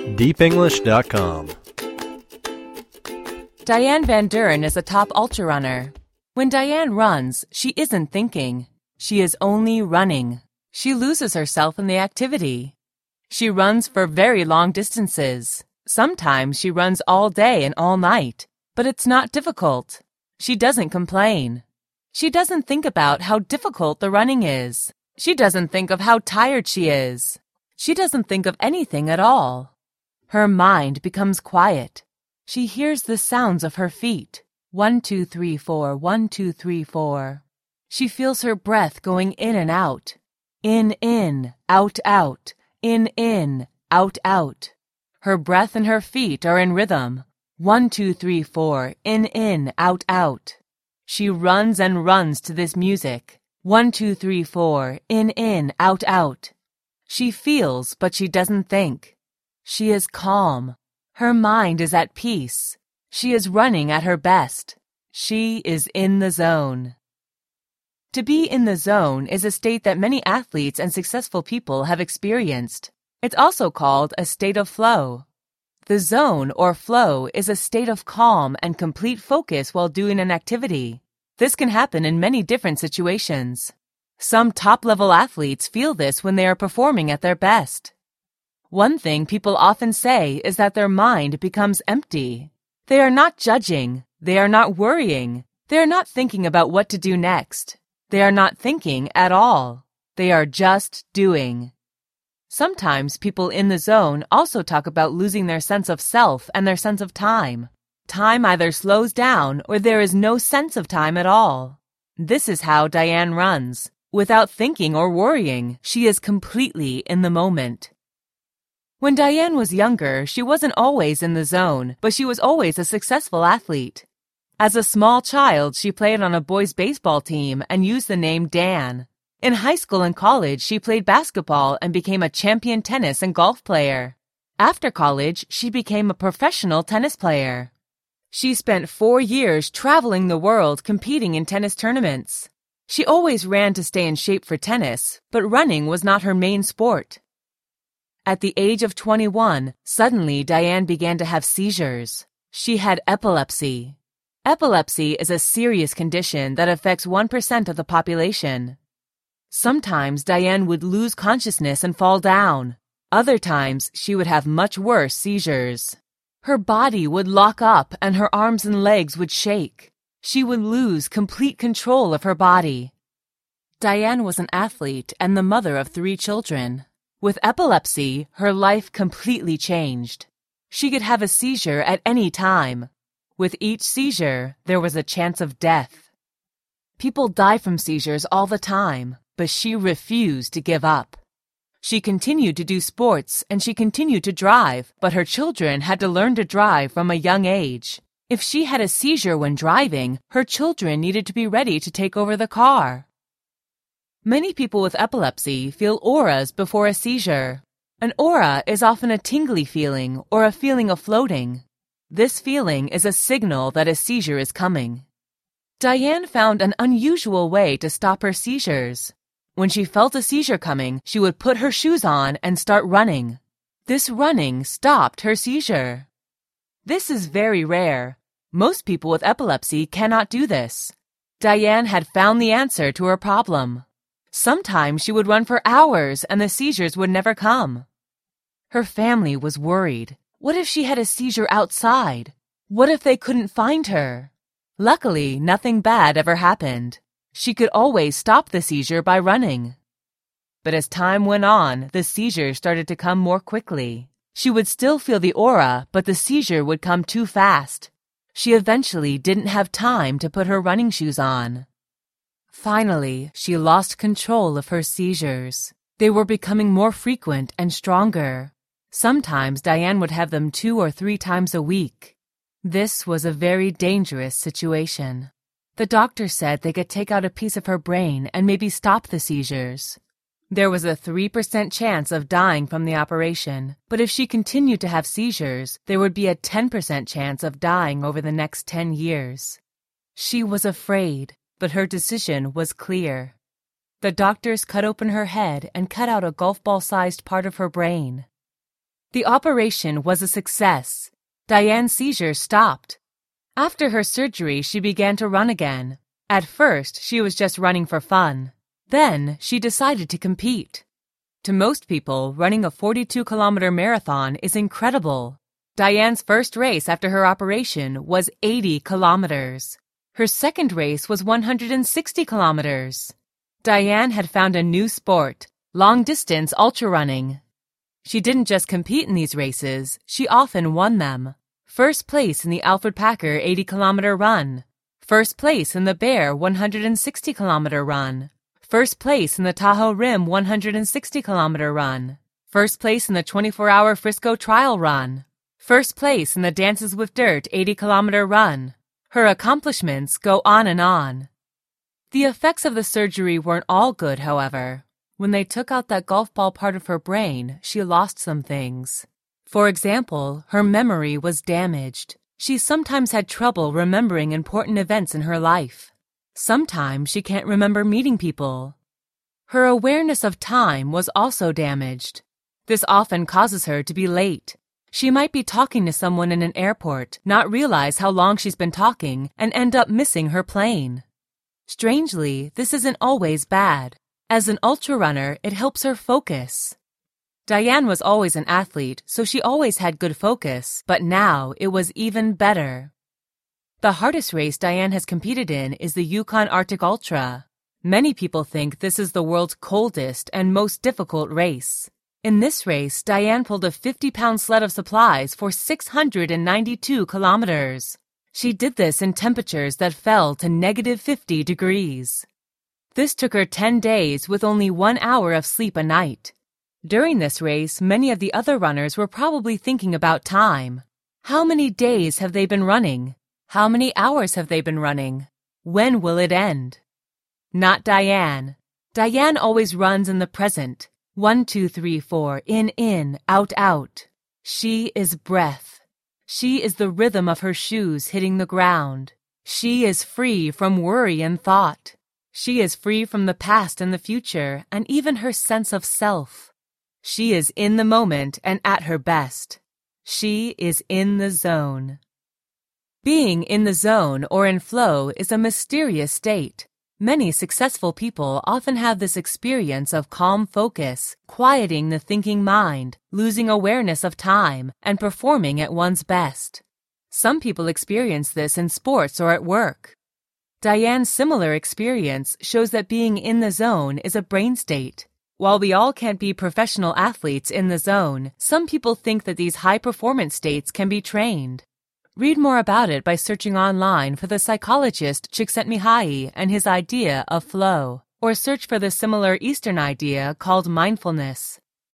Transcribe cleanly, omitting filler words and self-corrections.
deepenglish.com. Diane Van Duren is a top ultrarunner. When Diane runs, she isn't thinking. She is only running. She loses herself in the activity. She runs for very long distances. Sometimes she runs all day and all night, but it's not difficult. She doesn't complain. She doesn't think about how difficult the running is. She doesn't think of how tired she is. She doesn't think of anything at all. Her mind becomes quiet. She hears the sounds of her feet. 1, 2, 3, 4, 1, 2, 3, 4. She feels her breath going in and out. In, out, out. In, out, out. Her breath and her feet are in rhythm. 1, 2, 3, 4. In, out, out. She runs and runs to this music. 1, 2, 3, 4. In, out, out. She feels, but she doesn't think. She is calm. Her mind is at peace. She is running at her best. She is in the zone. To be in the zone is a state that many athletes and successful people have experienced. It's also called a state of flow. The zone or flow is a state of calm and complete focus while doing an activity. This can happen in many different situations. Some top-level athletes feel this when they are performing at their best. One thing people often say is that their mind becomes empty. They are not judging. They are not worrying. They are not thinking about what to do next. They are not thinking at all. They are just doing. Sometimes people in the zone also talk about losing their sense of self and their sense of time. Time either slows down or there is no sense of time at all. This is how Diane runs. Without thinking or worrying, she is completely in the moment. When Diane was younger, she wasn't always in the zone, but she was always a successful athlete. As a small child, she played on a boys' baseball team and used the name Dan. In high school and college, she played basketball and became a champion tennis and golf player. After college, she became a professional tennis player. She spent 4 years traveling the world competing in tennis tournaments. She always ran to stay in shape for tennis, but running was not her main sport. At the age of 21, suddenly Diane began to have seizures. She had epilepsy. Epilepsy is a serious condition that affects 1% of the population. Sometimes Diane would lose consciousness and fall down. Other times, she would have much worse seizures. Her body would lock up and her arms and legs would shake. She would lose complete control of her body. Diane was an athlete and the mother of 3 children. With epilepsy, her life completely changed. She could have a seizure at any time. With each seizure, there was a chance of death. People die from seizures all the time, but she refused to give up. She continued to do sports and she continued to drive, but her children had to learn to drive from a young age. If she had a seizure when driving, her children needed to be ready to take over the car. Many people with epilepsy feel auras before a seizure. An aura is often a tingly feeling or a feeling of floating. This feeling is a signal that a seizure is coming. Diane found an unusual way to stop her seizures. When she felt a seizure coming, she would put her shoes on and start running. This running stopped her seizure. This is very rare. Most people with epilepsy cannot do this. Diane had found the answer to her problem. Sometimes she would run for hours and the seizures would never come. Her family was worried. What if she had a seizure outside? What if they couldn't find her? Luckily, nothing bad ever happened. She could always stop the seizure by running. But as time went on, the seizure started to come more quickly. She would still feel the aura, but the seizure would come too fast. She eventually didn't have time to put her running shoes on. Finally, she lost control of her seizures. They were becoming more frequent and stronger. Sometimes Diane would have them 2 or 3 times a week. This was a very dangerous situation. The doctor said they could take out a piece of her brain and maybe stop the seizures. There was a 3% chance of dying from the operation, but if she continued to have seizures, there would be a 10% chance of dying over the next 10 years. She was afraid, but her decision was clear. The doctors cut open her head and cut out a golf ball-sized part of her brain. The operation was a success. Diane's seizures stopped. After her surgery, she began to run again. At first, she was just running for fun. Then, she decided to compete. To most people, running a 42-kilometer marathon is incredible. Diane's first race after her operation was 80 kilometers. Her second race was 160 kilometers. Diane had found a new sport, long-distance ultrarunning. She didn't just compete in these races, she often won them. First place in the Alfred Packer 80-kilometer run. First place in the Bear 160-kilometer run. First place in the Tahoe Rim 160-kilometer run. First place in the 24-hour Frisco Trial Run. First place in the Dances with Dirt 80-kilometer run. Her accomplishments go on and on. The effects of the surgery weren't all good, however. When they took out that golf ball part of her brain, she lost some things. For example, her memory was damaged. She sometimes had trouble remembering important events in her life. Sometimes she can't remember meeting people. Her awareness of time was also damaged. This often causes her to be late. She might be talking to someone in an airport, not realize how long she's been talking, and end up missing her plane. Strangely, this isn't always bad. As an ultrarunner, it helps her focus. Diane was always an athlete, so she always had good focus, but now it was even better. The hardest race Diane has competed in is the Yukon Arctic Ultra. Many people think this is the world's coldest and most difficult race. In this race, Diane pulled a 50-pound sled of supplies for 692 kilometers. She did this in temperatures that fell to -50 degrees. This took her 10 days with only 1 hour of sleep a night. During this race, many of the other runners were probably thinking about time. How many days have they been running? How many hours have they been running? When will it end? Not Diane. Diane always runs in the present. 1, 2, 3, 4, in, out. She is breath. She is the rhythm of her shoes hitting the ground. She is free from worry and thought. She is free from the past and the future, and even her sense of self. She is in the moment and at her best. She is in the zone. Being in the zone or in flow is a mysterious state. Many successful people often have this experience of calm focus, quieting the thinking mind, losing awareness of time, and performing at one's best. Some people experience this in sports or at work. Diane's similar experience shows that being in the zone is a brain state. While we all can't be professional athletes in the zone, some people think that these high-performance states can be trained. Read more about it by searching online for the psychologist Csikszentmihalyi and his idea of flow, or search for the similar Eastern idea called mindfulness.